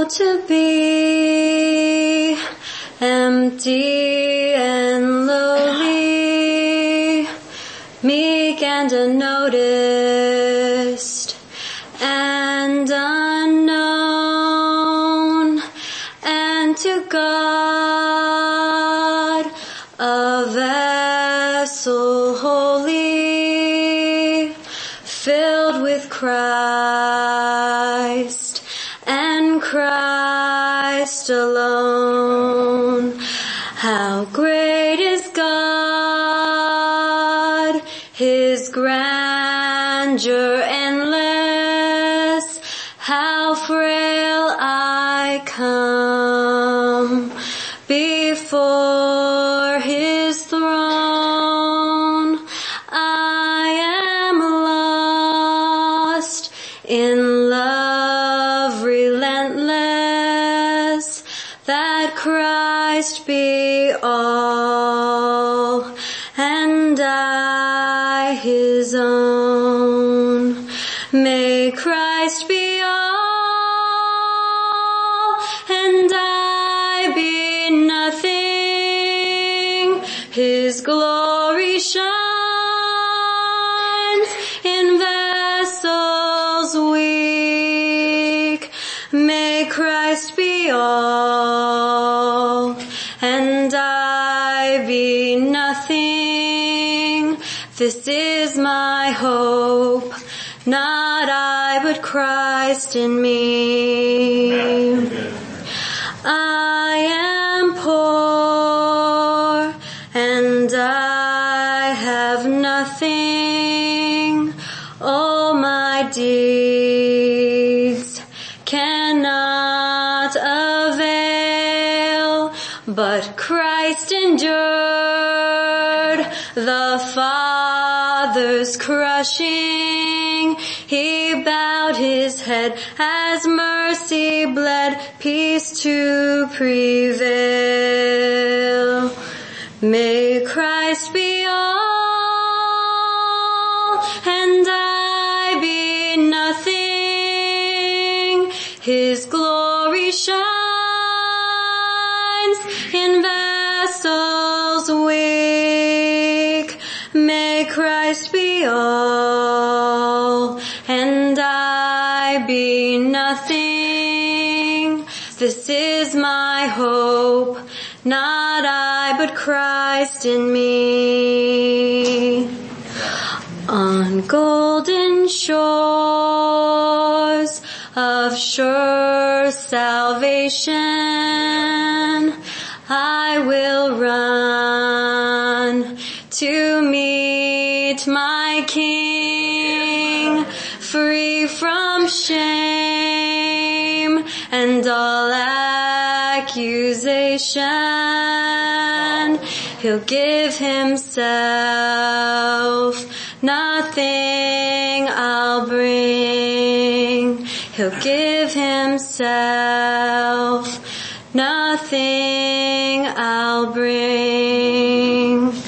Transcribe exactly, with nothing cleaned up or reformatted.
to be empty and lowly, meek and unnoticed and unknown, and to God a vessel holy, filled with Christ and Christ alone. How great is God, His grandeur endless, how frail I come before His throne. I am lost in love relentless, that Christ be all and I His own. May Christ be all and I be nothing. His glory shines in vessels weak. May Christ be all and I be nothing. This is my hope, not I but Christ in me. I am poor and I have nothing. All my deeds cannot avail, but Christ endured the Father's crushing. He bowed His head as mercy bled, peace to prevail. May Christ be all and I be nothing. His glory shines in vessels weak. May Christ be all and I be nothing. This is my hope, not I but Christ in me. On golden shores of sure salvation, I will run to meet my King, free from shame and all accusation. He'll give Himself, nothing I'll bring. He'll give Himself, nothing I'll bring.